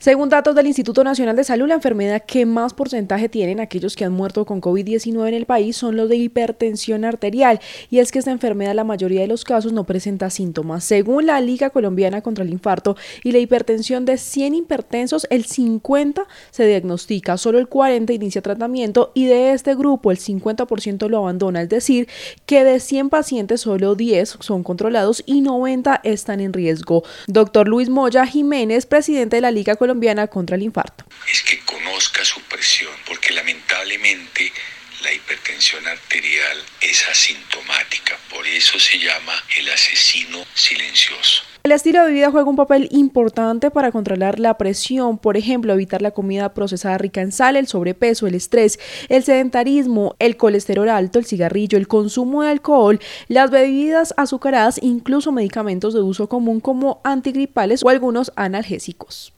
Según datos del Instituto Nacional de Salud, la enfermedad que más porcentaje tienen aquellos que han muerto con COVID-19 en el país son los de hipertensión arterial, y es que esta enfermedad en la mayoría de los casos no presenta síntomas. Según la Liga Colombiana contra el Infarto y la Hipertensión, de 100 hipertensos, el 50 se diagnostica, solo el 40 inicia tratamiento y de este grupo el 50% lo abandona, es decir, que de 100 pacientes solo 10 son controlados y 90 están en riesgo. Doctor Luis Moya Jiménez, presidente de la Liga Colombiana contra el Infarto. Es que conozca su presión, porque lamentablemente la hipertensión arterial es asintomática, por eso se llama el asesino silencioso. El estilo de vida juega un papel importante para controlar la presión, por ejemplo, evitar la comida procesada rica en sal, el sobrepeso, el estrés, el sedentarismo, el colesterol alto, el cigarrillo, el consumo de alcohol, las bebidas azucaradas, incluso medicamentos de uso común como antigripales o algunos analgésicos.